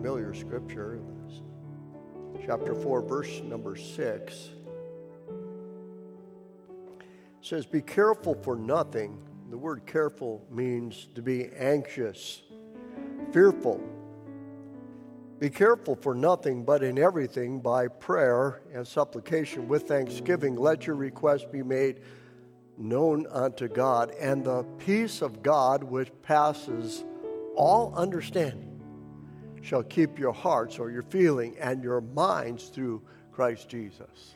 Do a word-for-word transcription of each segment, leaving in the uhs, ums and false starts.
familiar scripture, chapter four, verse number six. It says, be careful for nothing. The word careful means to be anxious, fearful. Be careful for nothing, but in everything by prayer and supplication with thanksgiving, let your requests be made known unto God, and the peace of God, which passes all understanding, shall keep your hearts, or your feeling, and your minds through Christ Jesus.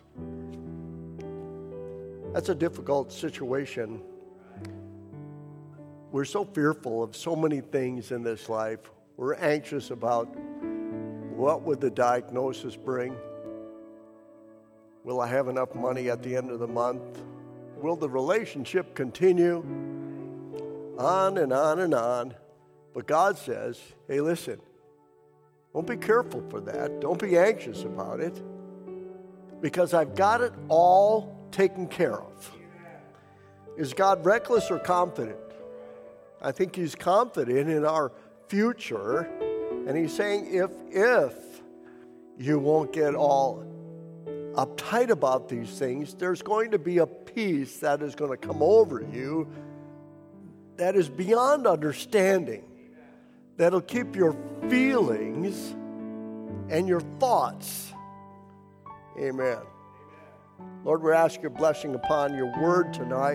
That's a difficult situation. We're so fearful of so many things in this life. We're anxious about what would the diagnosis bring? Will I have enough money at the end of the month? Will the relationship continue? On and on and on. But God says, hey, listen, don't be careful for that. Don't be anxious about it, because I've got it all taken care of. Is God reckless or confident? I think he's confident in our future, and he's saying if if you won't get all uptight about these things, there's going to be a peace that is going to come over you that is beyond understanding, that'll keep your feelings and your thoughts. Amen. Lord, we ask your blessing upon your word tonight.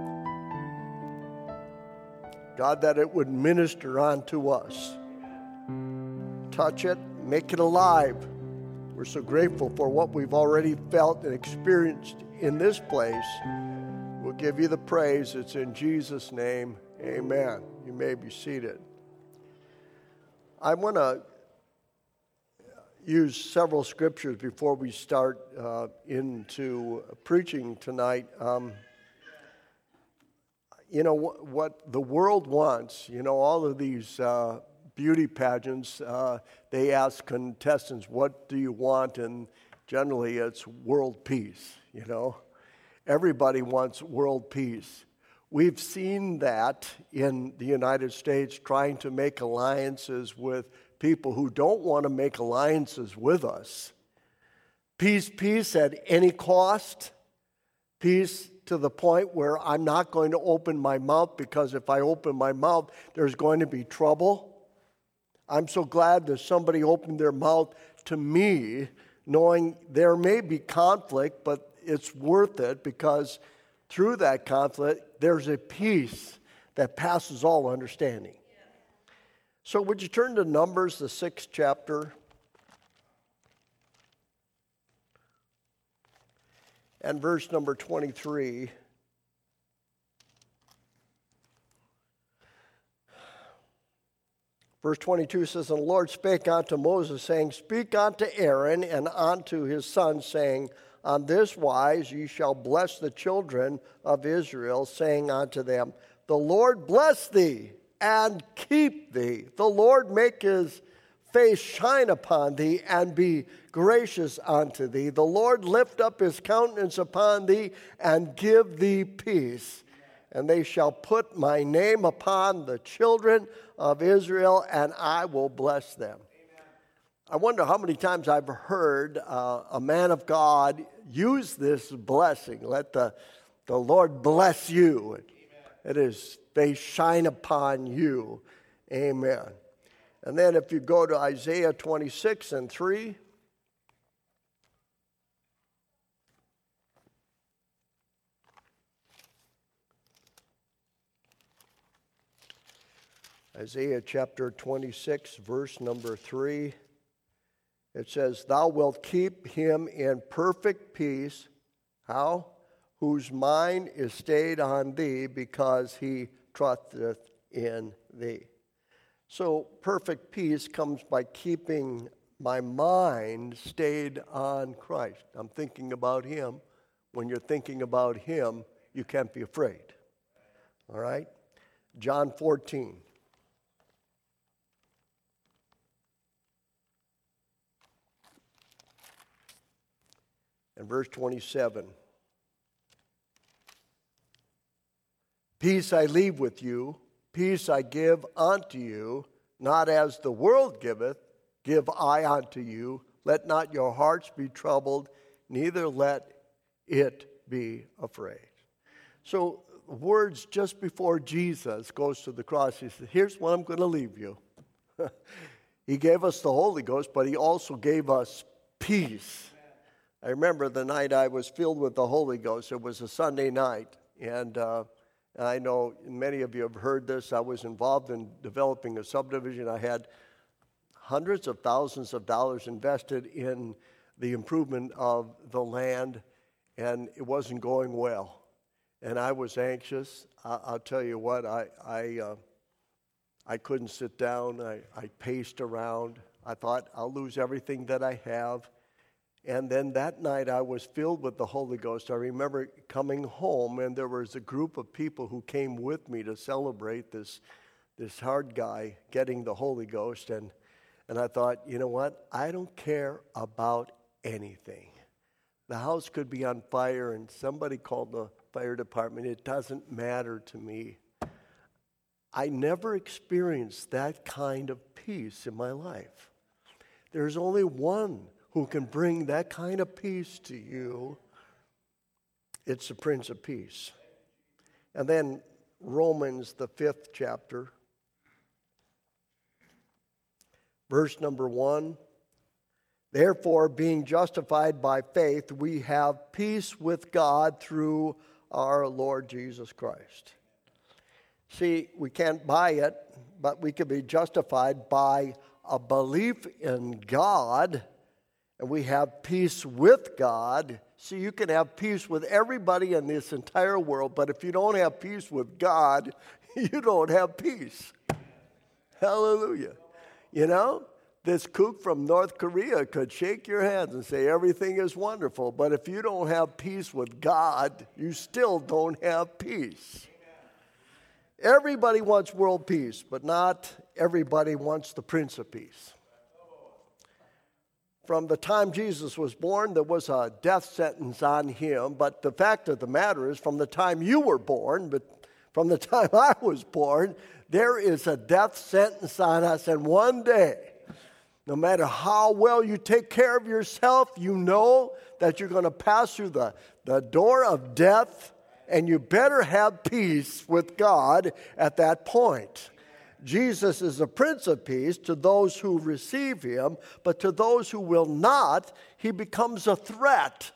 God, that it would minister unto us. Touch it, make it alive. We're so grateful for what we've already felt and experienced in this place. We'll give you the praise. It's in Jesus' name. Amen. You may be seated. I want to use several scriptures before we start uh, into preaching tonight. Um, you know, what, what the world wants, you know, all of these uh, beauty pageants, uh, they ask contestants, what do you want? And generally it's world peace, you know. Everybody wants world peace. We've seen that in the United States, trying to make alliances with people who don't want to make alliances with us. Peace, peace at any cost. Peace to the point where I'm not going to open my mouth, because if I open my mouth, there's going to be trouble. I'm so glad that somebody opened their mouth to me, knowing there may be conflict, but it's worth it, because through that conflict, there's a peace that passes all understanding. So would you turn to Numbers, the sixth chapter? And verse number twenty-three. Verse twenty-two says, and the Lord spake unto Moses, saying, speak unto Aaron and unto his sons, saying, on this wise ye shall bless the children of Israel, saying unto them, the Lord bless thee and keep thee. The Lord make his face shine upon thee and be gracious unto thee. The Lord lift up his countenance upon thee and give thee peace. And they shall put my name upon the children of Israel, and I will bless them. Amen. I wonder how many times I've heard uh, a man of God use this blessing. Let the, the Lord bless you. Amen. Let his face shine upon you. Amen. And then if you go to Isaiah twenty-six and three. Isaiah chapter twenty-six, verse number three. It says, thou wilt keep him in perfect peace. How? Whose mind is stayed on thee, because he trusteth in thee. So perfect peace comes by keeping my mind stayed on Christ. I'm thinking about him. When you're thinking about him, you can't be afraid. All right? John fourteen. And verse twenty-seven. Peace I leave with you, peace I give unto you, not as the world giveth, give I unto you. Let not your hearts be troubled, neither let it be afraid. So words just before Jesus goes to the cross, he said, here's what I'm going to leave you. He gave us the Holy Ghost, but he also gave us peace. I remember the night I was filled with the Holy Ghost. It was a Sunday night, and uh, I know many of you have heard this. I was involved in developing a subdivision. I had hundreds of thousands of dollars invested in the improvement of the land, and it wasn't going well. And I was anxious. I, I'll tell you what, I I, uh, I couldn't sit down. I, I paced around. I thought, I'll lose everything that I have. And then that night I was filled with the Holy Ghost. I remember coming home, and there was a group of people who came with me to celebrate this, this hard guy getting the Holy Ghost. And, and I thought, you know what? I don't care about anything. The house could be on fire and somebody called the fire department. It doesn't matter to me. I never experienced that kind of peace in my life. There's only one who can bring that kind of peace to you. It's the Prince of Peace. And then Romans, the fifth chapter, verse number one. Therefore, being justified by faith, we have peace with God through our Lord Jesus Christ. See, we can't buy it, but we can be justified by a belief in God, and we have peace with God. See, you can have peace with everybody in this entire world, but if you don't have peace with God, you don't have peace. Hallelujah. You know, this kook from North Korea could shake your hands and say everything is wonderful, but if you don't have peace with God, you still don't have peace. Everybody wants world peace, but not everybody wants the Prince of Peace. From the time Jesus was born, there was a death sentence on him, but the fact of the matter is, from the time you were born, but from the time I was born, there is a death sentence on us, and one day, no matter how well you take care of yourself, you know that you're going to pass through the, the door of death, and you better have peace with God at that point. Jesus is the Prince of Peace to those who receive him, but to those who will not, he becomes a threat.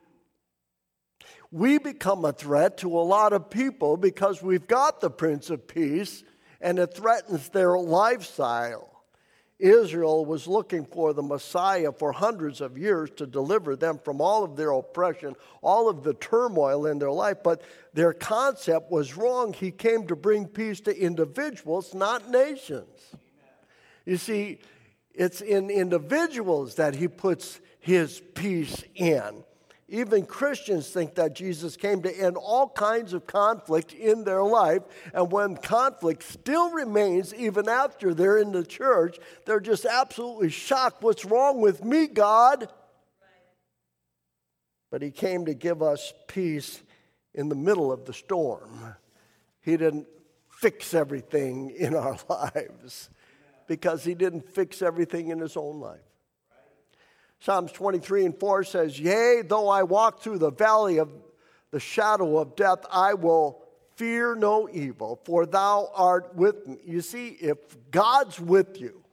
We become a threat to a lot of people because we've got the Prince of Peace, and it threatens their lifestyle. Israel was looking for the Messiah for hundreds of years to deliver them from all of their oppression, all of the turmoil in their life, but their concept was wrong. He came to bring peace to individuals, not nations. You see, it's in individuals that he puts his peace in. Even Christians think that Jesus came to end all kinds of conflict in their life, and when conflict still remains even after they're in the church, they're just absolutely shocked. What's wrong with me, God? But he came to give us peace in the middle of the storm. He didn't fix everything in our lives because he didn't fix everything in his own life. Psalms twenty-three and four says, yea, though I walk through the valley of the shadow of death, I will fear no evil, for thou art with me. You see, if God's with you,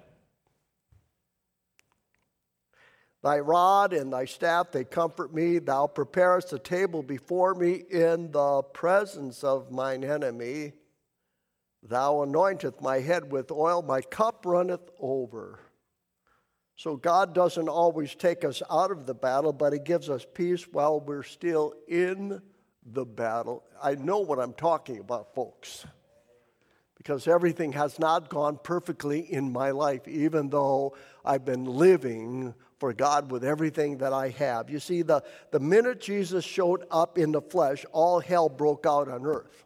thy rod and thy staff, they comfort me. Thou preparest a table before me in the presence of mine enemy. Thou anointest my head with oil, my cup runneth over. So God doesn't always take us out of the battle, but he gives us peace while we're still in the battle. I know what I'm talking about, folks, because everything has not gone perfectly in my life, even though I've been living for God with everything that I have. You see, the, the minute Jesus showed up in the flesh, all hell broke out on earth.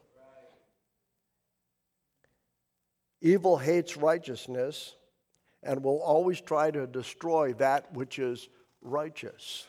Evil hates righteousness and will always try to destroy that which is righteous.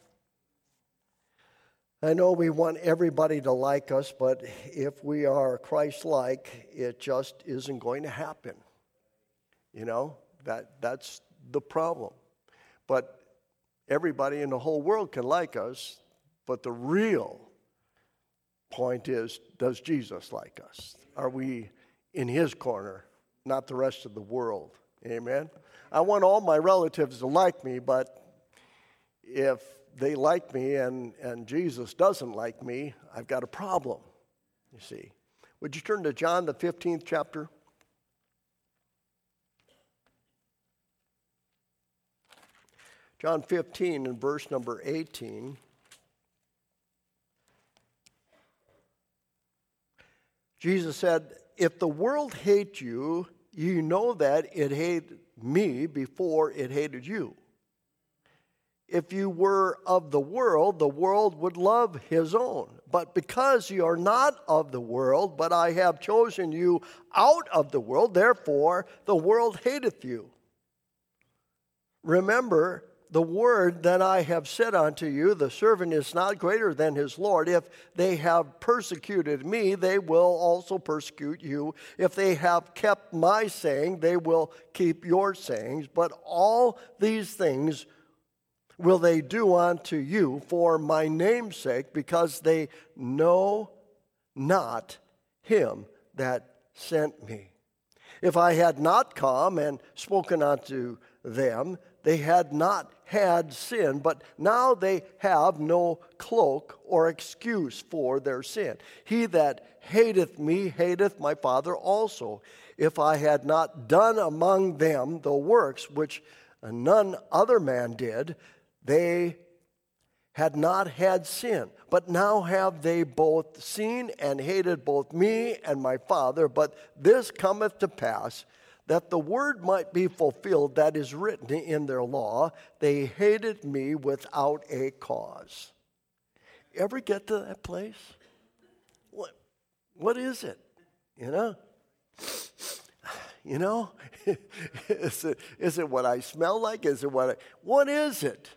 I know we want everybody to like us, but if we are Christ-like, it just isn't going to happen. You know, that that's the problem. But everybody in the whole world can like us, but the real point is, does Jesus like us? Are we in his corner, not the rest of the world? Amen? I want all my relatives to like me, but if they like me and, and Jesus doesn't like me, I've got a problem, you see. Would you turn to John, the fifteenth chapter? John fifteen and verse number eighteen. Jesus said, if the world hates you, you know that it hated me before it hated you. If you were of the world, the world would love his own. But because you are not of the world, but I have chosen you out of the world, therefore the world hateth you. Remember the word that I have said unto you, the servant is not greater than his Lord. If they have persecuted me, they will also persecute you. If they have kept my saying, they will keep your sayings. But all these things will they do unto you for my name's sake, because they know not him that sent me. If I had not come and spoken unto them, they had not had sin, but now they have no cloak or excuse for their sin. He that hateth me hateth my Father also. If I had not done among them the works which none other man did, they had not had sin. But now have they both seen and hated both me and my Father. But this cometh to pass, that the word might be fulfilled that is written in their law, they hated me without a cause. Ever get to that place? What, what is it? You know? You know? is it, is it what I smell like? Is it what I, what is it?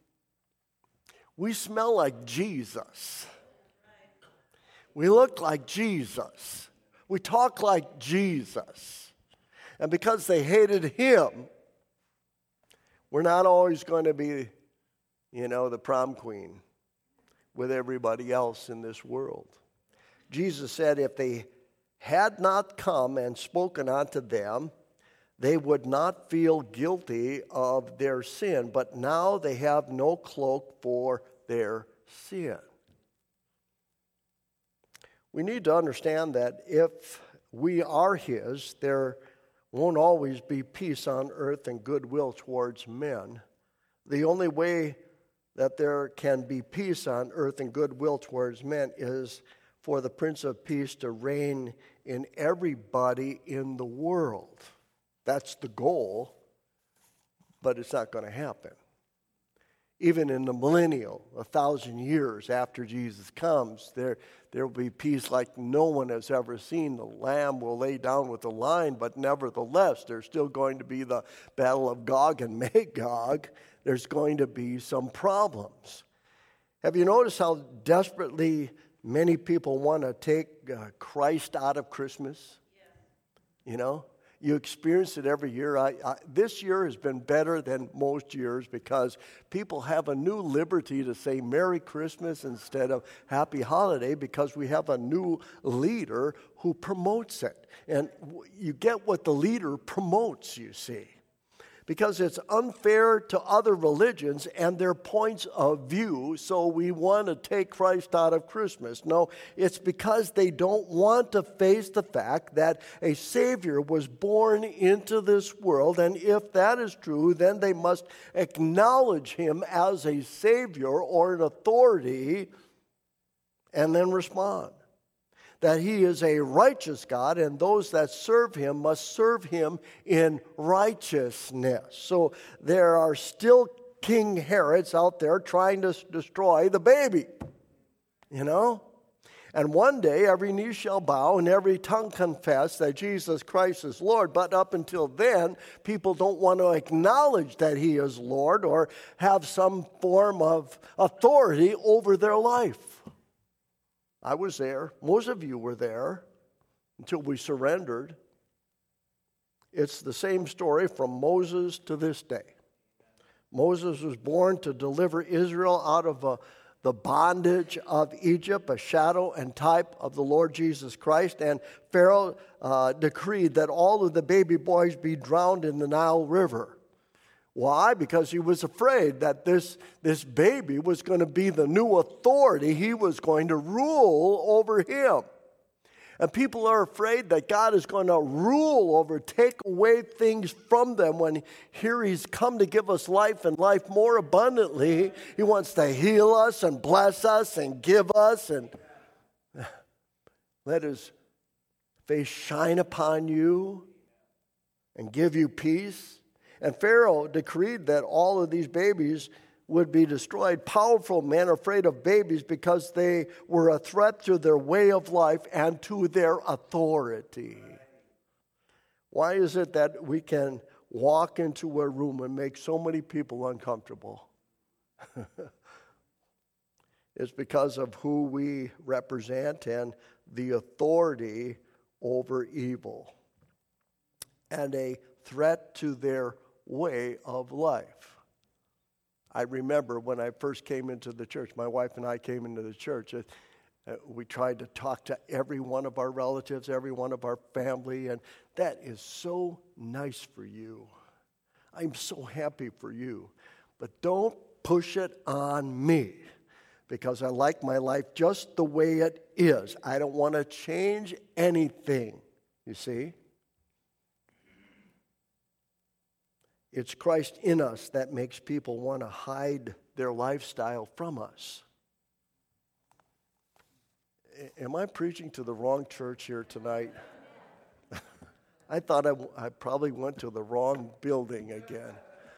We smell like Jesus. We look like Jesus. We talk like Jesus. And because they hated him, we're not always going to be, you know, the prom queen with everybody else in this world. Jesus said if they had not come and spoken unto them, they would not feel guilty of their sin, but now they have no cloak for their sin. We need to understand that if we are his, there won't always be peace on earth and goodwill towards men. The only way that there can be peace on earth and goodwill towards men is for the Prince of Peace to reign in everybody in the world. That's the goal, but it's not going to happen. Even in the millennial, a thousand years after Jesus comes, there, there will be peace like no one has ever seen. The Lamb will lay down with the lion, but nevertheless, there's still going to be the battle of Gog and Magog. There's going to be some problems. Have you noticed how desperately many people want to take uh, Christ out of Christmas? Yeah. You know? You experience it every year. I, I, this year has been better than most years because people have a new liberty to say Merry Christmas instead of Happy Holiday because we have a new leader who promotes it. And you get what the leader promotes, you see. Because it's unfair to other religions and their points of view, so we want to take Christ out of Christmas. No, it's because they don't want to face the fact that a Savior was born into this world, and if that is true, then they must acknowledge him as a Savior or an authority and then respond. That he is a righteous God, and those that serve him must serve him in righteousness. So there are still King Herods out there trying to destroy the baby, you know? And one day every knee shall bow and every tongue confess that Jesus Christ is Lord. But up until then, people don't want to acknowledge that he is Lord or have some form of authority over their life. I was there. Most of you were there until we surrendered. It's the same story from Moses to this day. Moses was born to deliver Israel out of a, the bondage of Egypt, a shadow and type of the Lord Jesus Christ. And Pharaoh uh, decreed that all of the baby boys be drowned in the Nile River. Why? Because he was afraid that this, this baby was going to be the new authority. He was going to rule over him. And people are afraid that God is going to rule over, take away things from them when here he's come to give us life and life more abundantly. He wants to heal us and bless us and give us and let his face shine upon you and give you peace. And Pharaoh decreed that all of these babies would be destroyed. Powerful men afraid of babies because they were a threat to their way of life and to their authority. Why is it that we can walk into a room and make so many people uncomfortable? It's because of who we represent and the authority over evil and a threat to their way of life. I remember when I first came into the church, my wife and I came into the church, uh, we tried to talk to every one of our relatives, every one of our family, and that is so nice for you. I'm so happy for you. But don't push it on me, because I like my life just the way it is. I don't want to change anything, you see? It's Christ in us that makes people want to hide their lifestyle from us. Am I preaching to the wrong church here tonight? I thought I, I probably went to the wrong building again.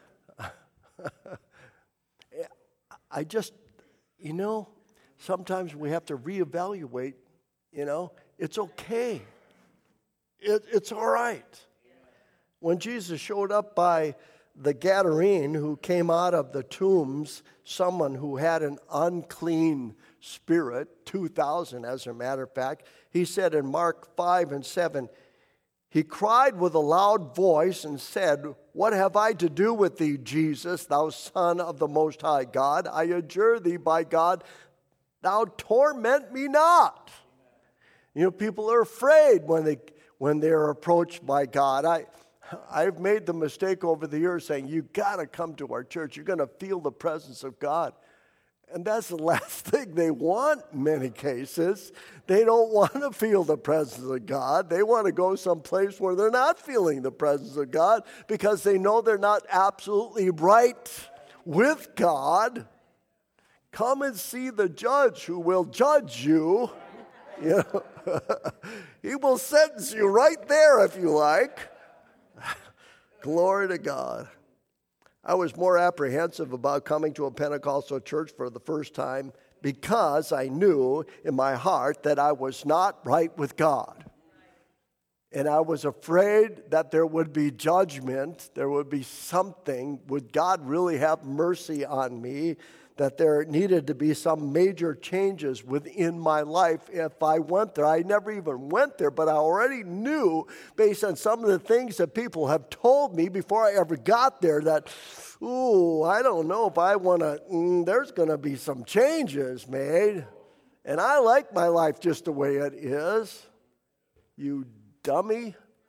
I just, you know, sometimes we have to reevaluate, you know, it's okay. It, it's all right. When Jesus showed up by the Gadarene who came out of the tombs, someone who had an unclean spirit, two thousand as a matter of fact, he said in Mark five and seven, he cried with a loud voice and said, "What have I to do with thee, Jesus, thou Son of the Most High God? I adjure thee by God, thou torment me not." You know, people are afraid when they when they're approached by God. I I've made the mistake over the years saying, you got to come to our church. You're going to feel the presence of God. And that's the last thing they want in many cases. They don't want to feel the presence of God. They want to go someplace where they're not feeling the presence of God because they know they're not absolutely right with God. Come and see the judge who will judge you. You know, he will sentence you right there if you like. Glory to God. I was more apprehensive about coming to a Pentecostal church for the first time because I knew in my heart that I was not right with God. And I was afraid that there would be judgment, there would be something. Would God really have mercy on me? That there needed to be some major changes within my life if I went there. I never even went there, but I already knew, based on some of the things that people have told me before I ever got there, that, ooh, I don't know if I want to, mm, there's going to be some changes made. And I like my life just the way it is. You dummy.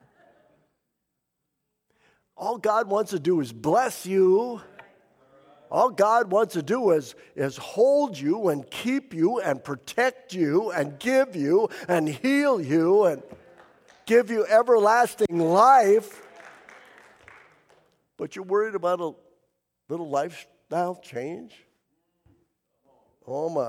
All God wants to do is bless you. All God wants to do is, is hold you and keep you and protect you and give you and heal you and give you everlasting life. But you're worried about a little lifestyle change? Oh my.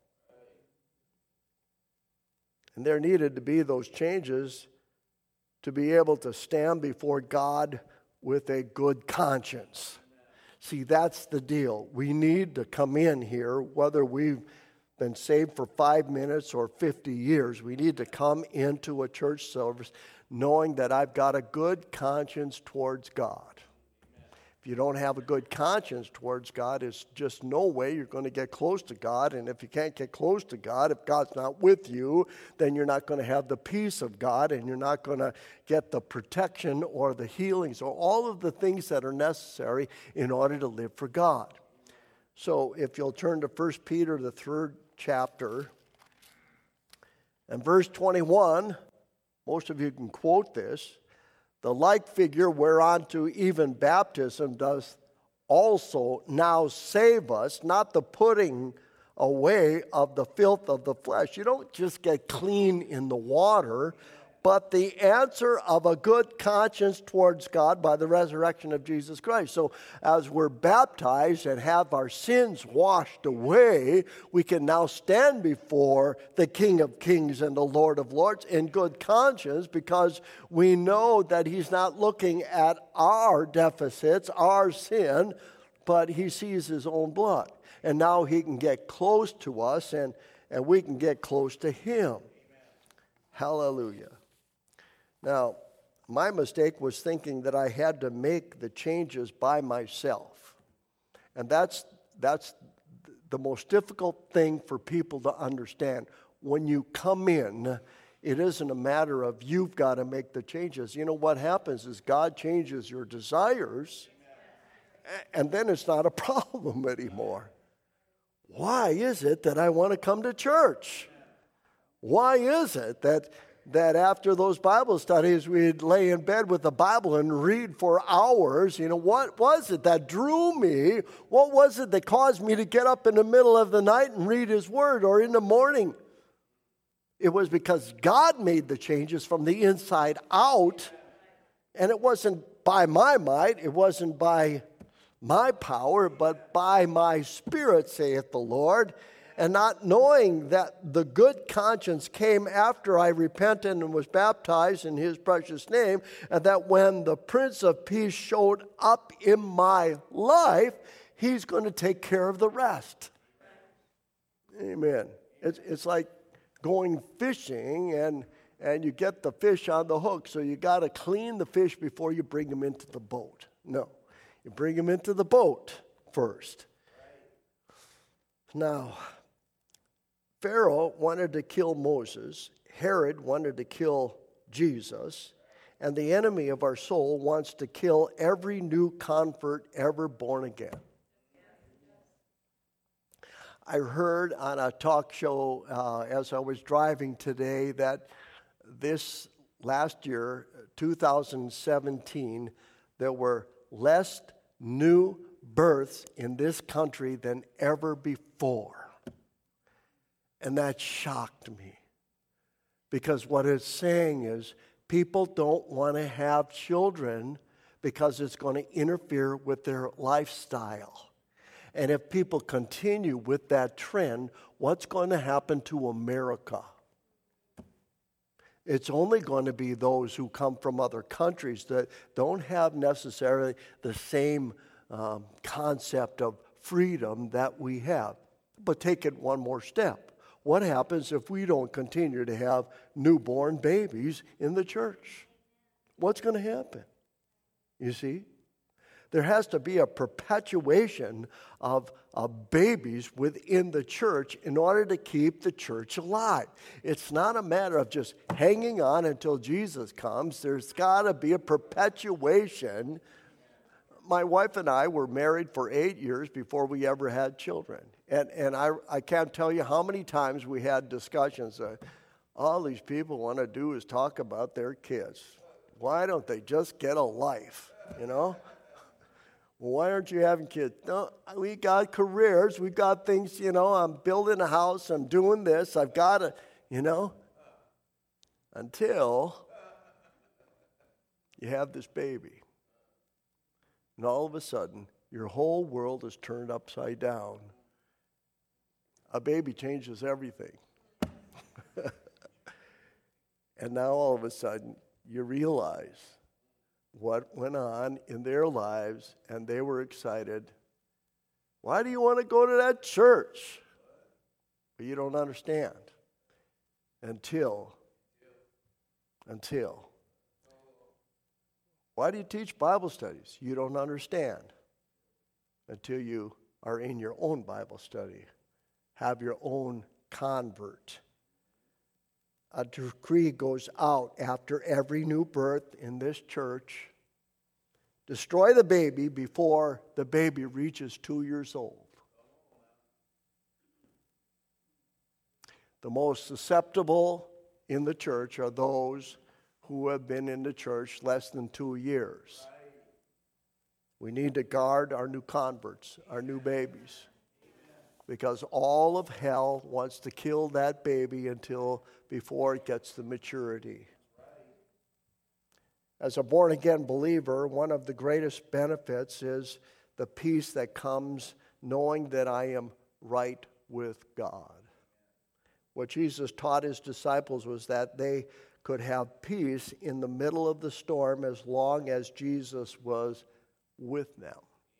And there needed to be those changes to be able to stand before God with a good conscience. See, that's the deal. We need to come in here, whether we've been saved for five minutes or fifty years, we need to come into a church service knowing that I've got a good conscience towards God. If you don't have a good conscience towards God, it's just no way you're going to get close to God. And if you can't get close to God, if God's not with you, then you're not going to have the peace of God, and you're not going to get the protection or the healings or all of the things that are necessary in order to live for God. So if you'll turn to First Peter, the third chapter, and verse twenty-one, most of you can quote this. The like figure whereunto even baptism does also now save us, not the putting away of the filth of the flesh. You don't just get clean in the water, but the answer of a good conscience towards God by the resurrection of Jesus Christ. So as we're baptized and have our sins washed away, we can now stand before the King of Kings and the Lord of Lords in good conscience, because we know that he's not looking at our deficits, our sin, but he sees his own blood. And now he can get close to us, and, and we can get close to him. Amen. Hallelujah. Now, my mistake was thinking that I had to make the changes by myself. And that's that's the most difficult thing for people to understand. When you come in, it isn't a matter of you've got to make the changes. You know what happens is God changes your desires, and then it's not a problem anymore. Why is it that I want to come to church? Why is it that that after those Bible studies, we'd lay in bed with the Bible and read for hours? You know, what was it that drew me? What was it that caused me to get up in the middle of the night and read his word, or in the morning? It was because God made the changes from the inside out, and it wasn't by my might, it wasn't by my power, but by my Spirit, saith the Lord. And not knowing that the good conscience came after I repented and was baptized in his precious name, and that when the Prince of Peace showed up in my life, he's going to take care of the rest. Amen. It's, it's like going fishing, and, and you get the fish on the hook, so you got to clean the fish before you bring them into the boat. No, you bring them into the boat first. Now, Pharaoh wanted to kill Moses. Herod wanted to kill Jesus. And the enemy of our soul wants to kill every new convert ever born again. I heard on a talk show uh, as I was driving today that this last year, two thousand seventeen, there were less new births in this country than ever before. And that shocked me, because what it's saying is people don't want to have children because it's going to interfere with their lifestyle. And if people continue with that trend, what's going to happen to America? It's only going to be those who come from other countries that don't have necessarily the same um, concept of freedom that we have. But take it one more step. What happens if we don't continue to have newborn babies in the church? What's going to happen? You see? There has to be a perpetuation of, of babies within the church in order to keep the church alive. It's not a matter of just hanging on until Jesus comes. There's got to be a perpetuation. My wife and I were married for eight years before we ever had children. And and I, I can't tell you how many times we had discussions. Uh, all these people want to do is talk about their kids. Why don't they just get a life, you know? Well, why aren't you having kids? No, we got careers. We got things, you know, I'm building a house. I'm doing this. I've got to, you know, until you have this baby. And all of a sudden, your whole world is turned upside down. A baby changes everything. And now all of a sudden, you realize what went on in their lives, and they were excited. Why do you want to go to that church? But you don't understand until, until. Why do you teach Bible studies? You don't understand until you are in your own Bible study, have your own convert. A decree goes out after every new birth in this church. Destroy the baby before the baby reaches two years old. The most susceptible in the church are those who have been in the church less than two years. We need to guard our new converts, our new babies, because all of hell wants to kill that baby until before it gets to maturity. As a born-again believer, one of the greatest benefits is the peace that comes knowing that I am right with God. What Jesus taught his disciples was that they could have peace in the middle of the storm as long as Jesus was with them.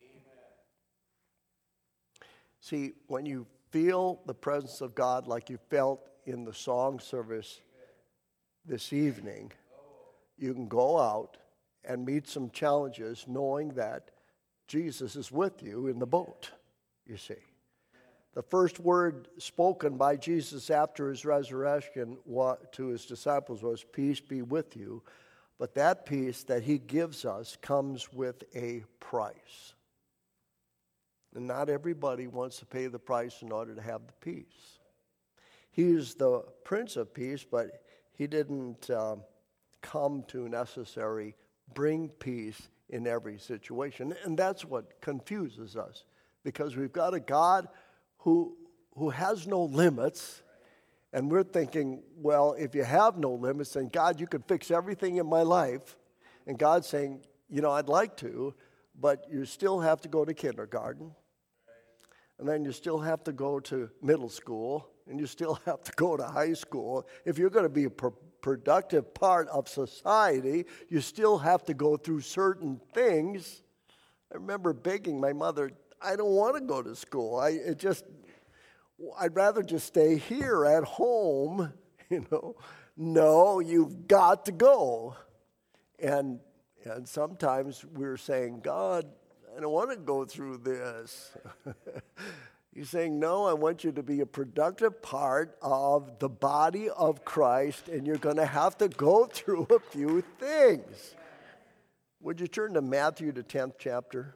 See, when you feel the presence of God like you felt in the song service this evening, you can go out and meet some challenges knowing that Jesus is with you in the boat, you see. The first word spoken by Jesus after his resurrection to his disciples was, "Peace be with you." But that peace that he gives us comes with a price. And not everybody wants to pay the price in order to have the peace. He is the Prince of Peace, but he didn't uh, come to necessarily bring peace in every situation. And that's what confuses us, because we've got a God who, who has no limits, and we're thinking, well, if you have no limits, then God, you could fix everything in my life. And God's saying, you know, I'd like to, but you still have to go to kindergarten. And then you still have to go to middle school. And you still have to go to high school. If you're going to be a pro- productive part of society, you still have to go through certain things. I remember begging my mother, I don't want to go to school. I it just, I'd rather just stay here at home, you know. No, you've got to go. And and sometimes we're saying, God, I don't want to go through this. He's saying, no, I want you to be a productive part of the body of Christ, and you're going to have to go through a few things. Would you turn to Matthew, the tenth chapter?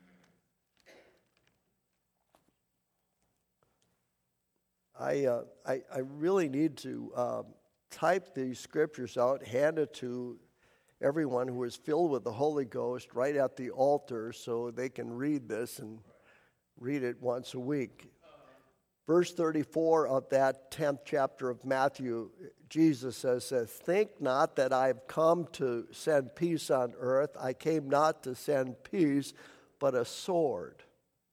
I, uh, I, I really need to uh, type these scriptures out, hand it to everyone who is filled with the Holy Ghost right at the altar so they can read this and read it once a week. Verse thirty-four of that tenth chapter of Matthew, Jesus says, says, "Think not that I have come to send peace on earth. I came not to send peace, but a sword."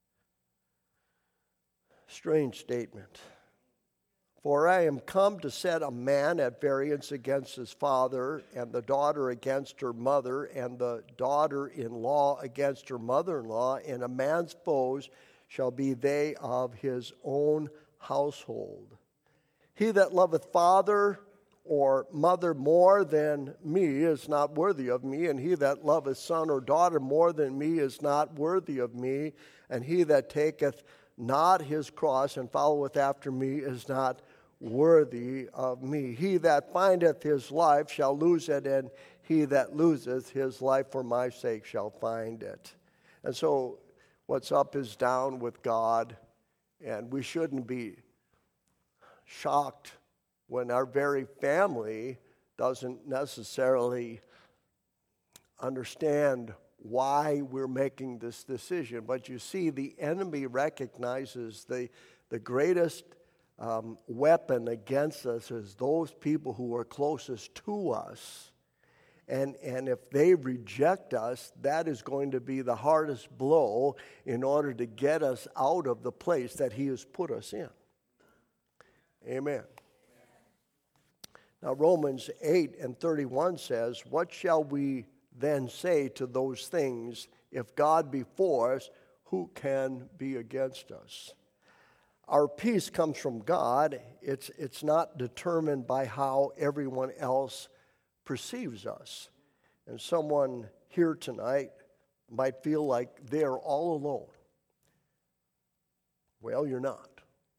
Strange statement. "For I am come to set a man at variance against his father, and the daughter against her mother, and the daughter-in-law against her mother-in-law, and a man's foes shall be they of his own household. He that loveth father or mother more than me is not worthy of me, and he that loveth son or daughter more than me is not worthy of me, and he that taketh not his cross and followeth after me is not worthy of me. He that findeth his life shall lose it, and he that loseth his life for my sake shall find it." And so what's up is down with God, and we shouldn't be shocked when our very family doesn't necessarily understand why we're making this decision. But you see, the enemy recognizes the, the greatest um, weapon against us is those people who are closest to us. And, and if they reject us, that is going to be the hardest blow in order to get us out of the place that he has put us in. Amen. Now, Romans eight and thirty-one says, "What shall we then say to those things? If God be for us, who can be against us?" Our peace comes from God. It's, it's not determined by how everyone else perceives us. And someone here tonight might feel like they're all alone. Well, you're not.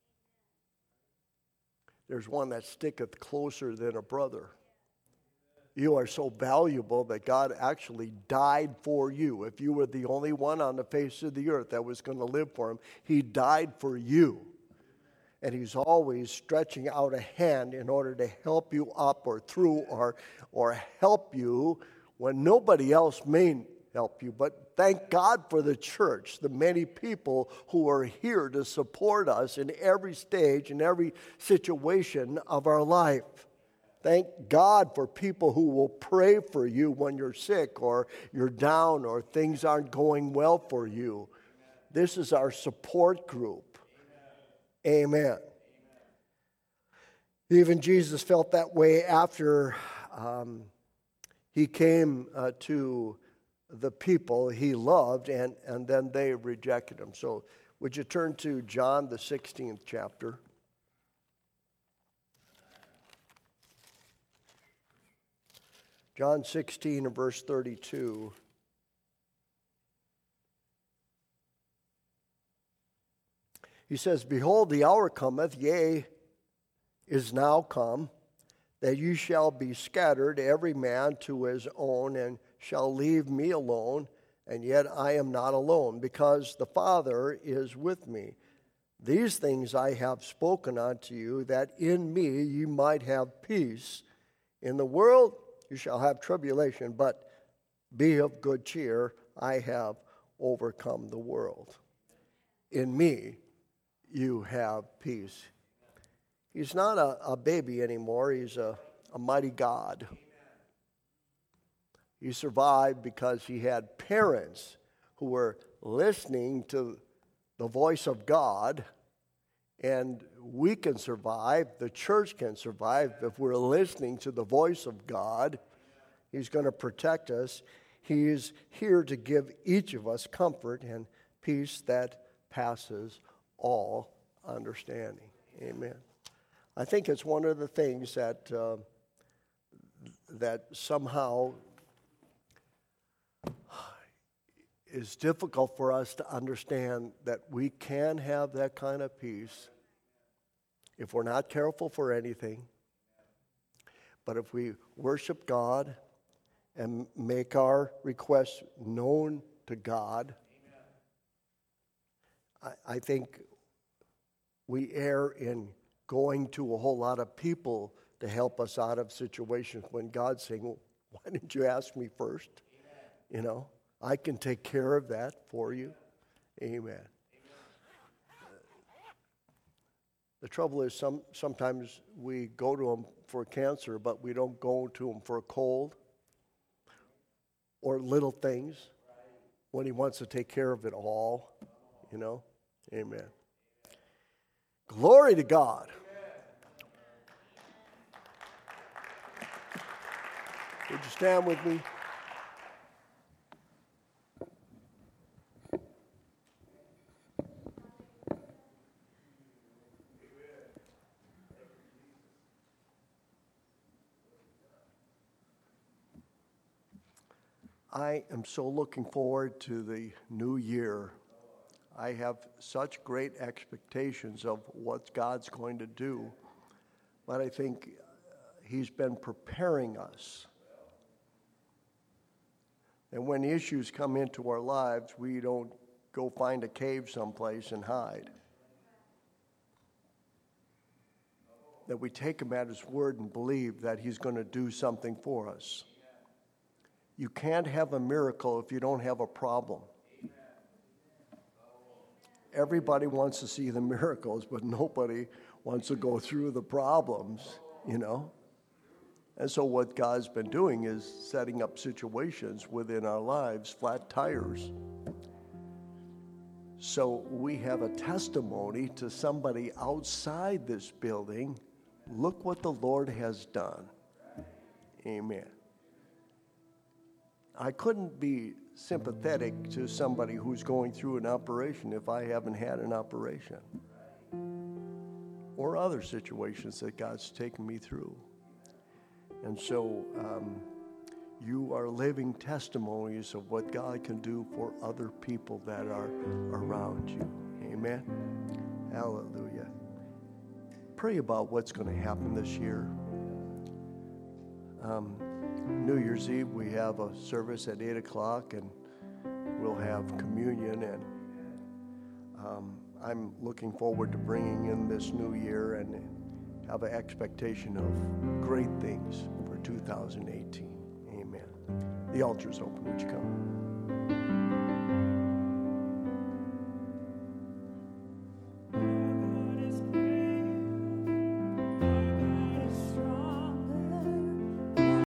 There's one that sticketh closer than a brother. You are so valuable that God actually died for you. If you were the only one on the face of the earth that was going to live for him, he died for you. And he's always stretching out a hand in order to help you up or through or, or help you when nobody else may help you. But thank God for the church, the many people who are here to support us in every stage, in every situation of our life. Thank God for people who will pray for you when you're sick or you're down or things aren't going well for you. This is our support group. Amen. Amen. Even Jesus felt that way after um, he came uh, to the people he loved, and, and then they rejected him. So would you turn to John, the sixteenth chapter? John sixteen and verse thirty-two. He says, Behold, the hour cometh, yea, is now come, that you shall be scattered, every man to his own, and shall leave me alone, and yet I am not alone, because the Father is with me. These things I have spoken unto you, that in me ye might have peace. In the world you shall have tribulation, but be of good cheer, I have overcome the world. In me you have peace. He's not a, a baby anymore. He's a, a mighty God. He survived because he had parents who were listening to the voice of God. And we can survive, the church can survive, if we're listening to the voice of God. He's going to protect us. He is here to give each of us comfort and peace that passes all understanding. Amen. I think it's one of the things that uh, that somehow is difficult for us to understand, that we can have that kind of peace if we're not careful for anything. But if we worship God and make our requests known to God, I, I think we err in going to a whole lot of people to help us out of situations when God's saying, well, why didn't you ask me first? Amen. You know, I can take care of that for you. Amen. Amen. The trouble is some sometimes we go to him for cancer, but we don't go to him for a cold or little things when he wants to take care of it all, you know. Amen. Glory to God. Would you stand with me? I am so looking forward to the new year. I have such great expectations of what God's going to do, but I think He's been preparing us. And when issues come into our lives, we don't go find a cave someplace and hide. That we take Him at His word and believe that He's going to do something for us. You can't have a miracle if you don't have a problem. Everybody wants to see the miracles, but nobody wants to go through the problems, you know. And so what God's been doing is setting up situations within our lives, flat tires. So we have a testimony to somebody outside this building. Look what the Lord has done. Amen. I couldn't be sympathetic to somebody who's going through an operation if I haven't had an operation. Or other situations that God's taken me through. And so um, you are living testimonies of what God can do for other people that are around you. Amen. Hallelujah. Pray about what's going to happen this year. Um, New Year's Eve, we have a service at eight o'clock, and we'll have communion. And um, I'm looking forward to bringing in this new year and have an expectation of great things for two thousand eighteen. Amen. The altar's open. Would you come?